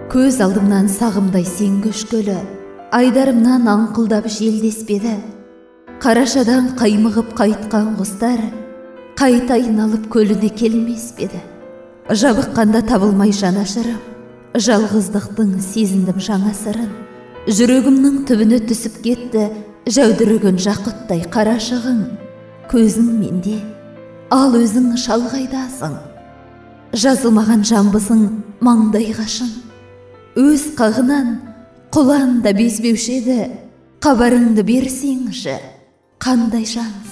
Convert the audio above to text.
Көз алдымнан сағымдай сен көшкөлі, айдарымнан аңқылдап желдеспеді. Қарашадан қаймығып қайтқан құстар, қайтайын алып көліне келмес педі. Жабыққанда табылмай жанашырым, жалғыздықтың сезіндім жаңа сырын. Жүрегімнің түбіне түсіп кетті, жәудіреген жақұттай қарашығың. Көзің менде, ал өзің шалғайдасың. Жазылмаған жамбысың маңдай қашын. Өз қағынан құлан да безбеуші еді, қабарыңды берсеңші, қандай жансың.